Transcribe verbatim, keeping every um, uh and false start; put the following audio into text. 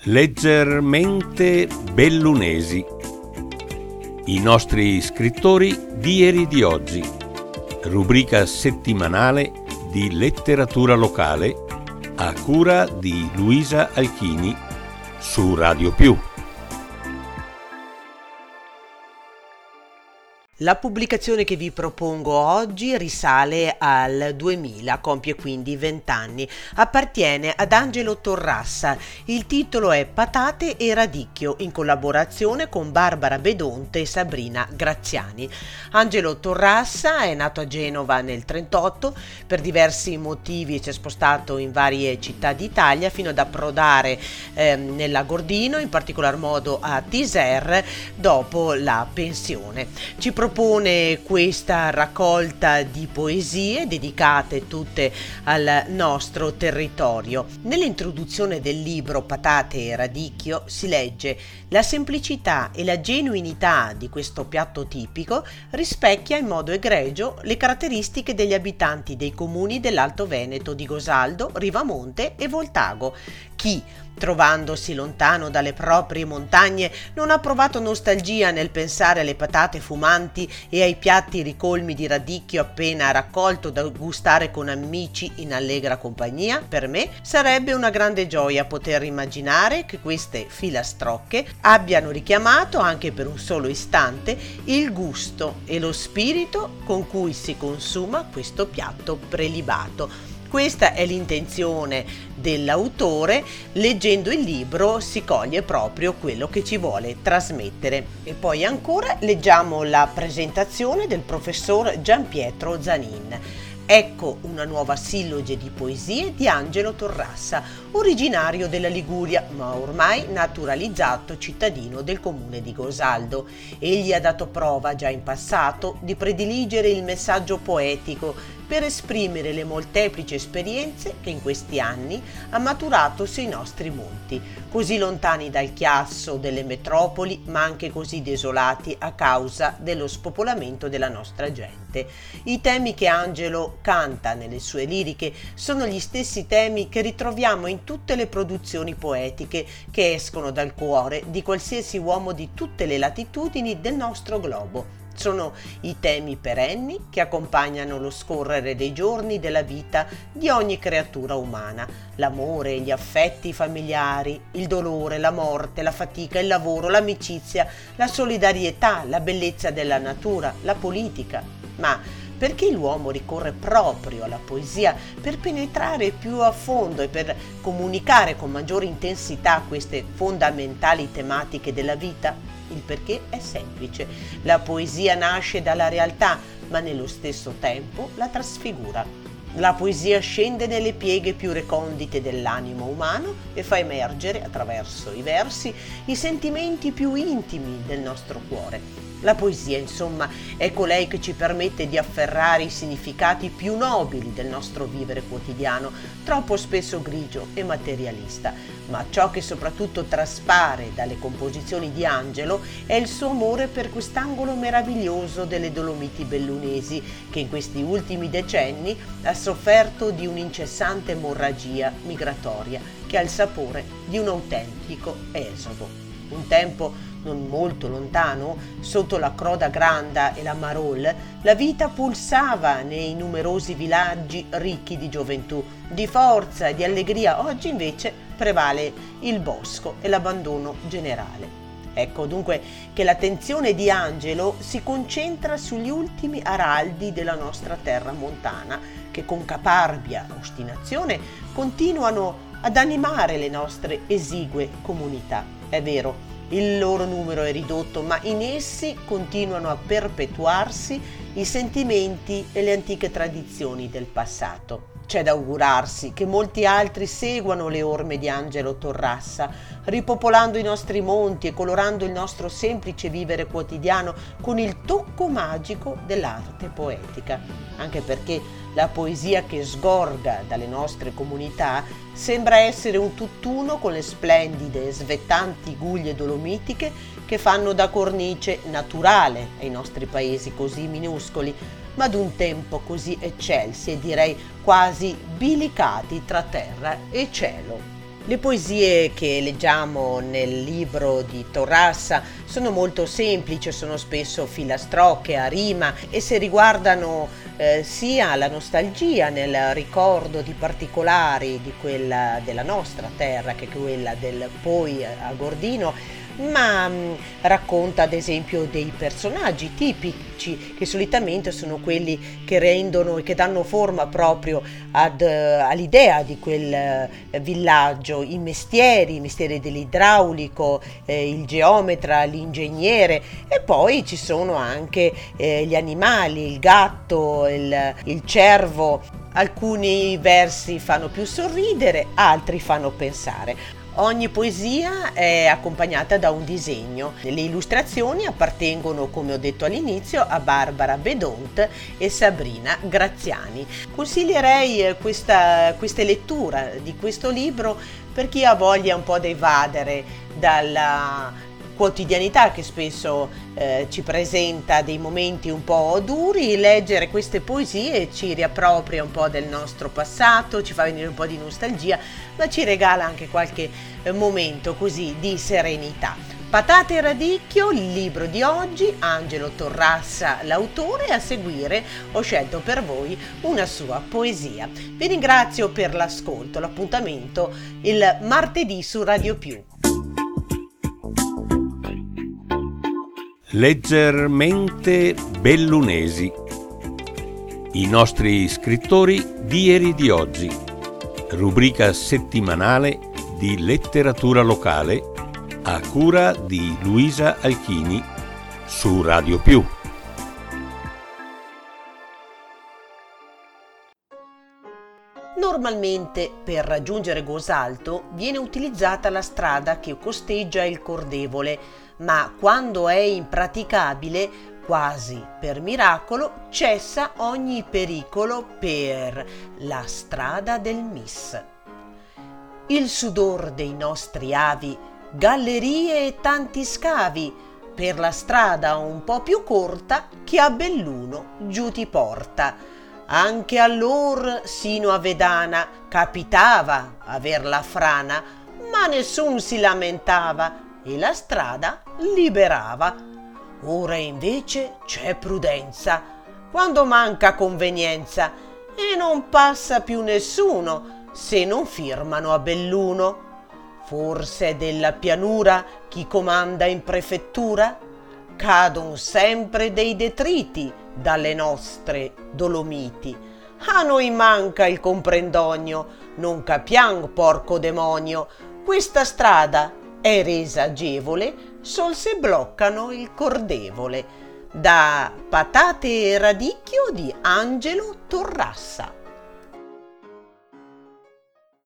Leggermente bellunesi. I nostri scrittori di ieri e di oggi. Rubrica settimanale di letteratura locale a cura di Luisa Alchini su Radio Più. La pubblicazione che vi propongo oggi risale al duemila, compie quindi vent'anni. Appartiene ad Angelo Torrassa. Il titolo è Patate e radicchio, in collaborazione con Barbara Bedonte e Sabrina Graziani. Angelo Torrassa è nato a Genova nel trentotto, per diversi motivi si è spostato in varie città d'Italia fino ad approdare eh, nella Gordino, in particolar modo a Tiser, dopo la pensione. Ci propone questa raccolta di poesie dedicate tutte al nostro territorio. Nell'introduzione del libro Patate e radicchio si legge: la semplicità e la genuinità di questo piatto tipico rispecchia in modo egregio le caratteristiche degli abitanti dei comuni dell'Alto Veneto di Gosaldo, Rivamonte e Voltago. Chi, trovandosi lontano dalle proprie montagne, non ha provato nostalgia nel pensare alle patate fumanti e ai piatti ricolmi di radicchio appena raccolto da gustare con amici in allegra compagnia? Per me sarebbe una grande gioia poter immaginare che queste filastrocche abbiano richiamato anche per un solo istante il gusto e lo spirito con cui si consuma questo piatto prelibato. Questa è l'intenzione dell'autore. Leggendo il libro si coglie proprio quello che ci vuole trasmettere. E poi ancora leggiamo la presentazione del professor Gianpietro Zanin. Ecco una nuova silloge di poesie di Angelo Torrassa, originario della Liguria, ma ormai naturalizzato cittadino del comune di Gosaldo. Egli ha dato prova già in passato di prediligere il messaggio poetico per esprimere le molteplici esperienze che in questi anni ha maturato sui nostri monti, così lontani dal chiasso delle metropoli, ma anche così desolati a causa dello spopolamento della nostra gente. I temi che Angelo canta nelle sue liriche sono gli stessi temi che ritroviamo in tutte le produzioni poetiche che escono dal cuore di qualsiasi uomo di tutte le latitudini del nostro globo. Sono i temi perenni che accompagnano lo scorrere dei giorni della vita di ogni creatura umana: l'amore, gli affetti familiari, il dolore, la morte, la fatica, il lavoro, l'amicizia, la solidarietà, la bellezza della natura, la politica. Ma perché l'uomo ricorre proprio alla poesia per penetrare più a fondo e per comunicare con maggiore intensità queste fondamentali tematiche della vita? Il perché è semplice: la poesia nasce dalla realtà, ma nello stesso tempo la trasfigura. La poesia scende nelle pieghe più recondite dell'animo umano e fa emergere, attraverso i versi, i sentimenti più intimi del nostro cuore. La poesia, insomma, è colei che ci permette di afferrare i significati più nobili del nostro vivere quotidiano, troppo spesso grigio e materialista. Ma ciò che soprattutto traspare dalle composizioni di Angelo è il suo amore per quest'angolo meraviglioso delle Dolomiti bellunesi, che in questi ultimi decenni ha sofferto di un'incessante emorragia migratoria che ha il sapore di un autentico esodo. Un tempo non molto lontano, sotto la Croda Granda e la Marol, la vita pulsava nei numerosi villaggi ricchi di gioventù, di forza e di allegria. Oggi invece prevale il bosco e l'abbandono generale. Ecco dunque che l'attenzione di Angelo si concentra sugli ultimi araldi della nostra terra montana, che con caparbia ostinazione continuano ad animare le nostre esigue comunità. È vero, il loro numero è ridotto, ma in essi continuano a perpetuarsi i sentimenti e le antiche tradizioni del passato. C'è da augurarsi che molti altri seguano le orme di Angelo Torrassa, ripopolando i nostri monti e colorando il nostro semplice vivere quotidiano con il tocco magico dell'arte poetica. Anche perché la poesia che sgorga dalle nostre comunità sembra essere un tutt'uno con le splendide e svettanti guglie dolomitiche che fanno da cornice naturale ai nostri paesi così minuscoli, ma ad un tempo così eccelsi e direi quasi bilicati tra terra e cielo. Le poesie che leggiamo nel libro di Torrassa sono molto semplici, sono spesso filastrocche, a rima e se riguardano eh, sia la nostalgia nel ricordo di particolari di quella della nostra terra che quella del Poi a Gordino, ma mh, racconta ad esempio dei personaggi tipici che solitamente sono quelli che rendono e che danno forma proprio ad, eh, all'idea di quel eh, villaggio, i mestieri, i mestieri dell'idraulico, eh, il geometra, l'ingegnere e poi ci sono anche eh, gli animali, il gatto, il, il cervo. Alcuni versi fanno più sorridere, altri fanno pensare. Ogni poesia è accompagnata da un disegno. Le illustrazioni appartengono, come ho detto all'inizio, a Barbara Bedont e Sabrina Graziani. Consiglierei questa, questa lettura di questo libro per chi ha voglia un po' di evadere dalla quotidianità che spesso eh, ci presenta dei momenti un po' duri. Leggere queste poesie ci riappropria un po' del nostro passato, ci fa venire un po' di nostalgia, ma ci regala anche qualche eh, momento così di serenità. Patate e radicchio, il libro di oggi, Angelo Torrassa l'autore, a seguire ho scelto per voi una sua poesia. Vi ringrazio per l'ascolto, l'appuntamento il martedì su Radio Più. Leggermente bellunesi. I nostri scrittori di ieri e di oggi. Rubrica settimanale di letteratura locale a cura di Luisa Alchini su Radio Più. Normalmente per raggiungere Gosalto viene utilizzata la strada che costeggia il Cordevole, ma quando è impraticabile, quasi per miracolo, cessa ogni pericolo per la strada del Mis. Il sudor dei nostri avi, gallerie e tanti scavi, per la strada un po' più corta che a Belluno giù ti porta. Anche allor sino a Vedana capitava aver la frana, ma nessun si lamentava e la strada liberava. Ora invece c'è prudenza quando manca convenienza e non passa più nessuno se non firmano a Belluno. Forse della pianura chi comanda in prefettura? Cadon sempre dei detriti dalle nostre Dolomiti. A noi manca il comprendonio, non capiam porco demonio, questa strada è resa agevole sol se bloccano il Cordevole. Da Patate e radicchio di Angelo Torrassa.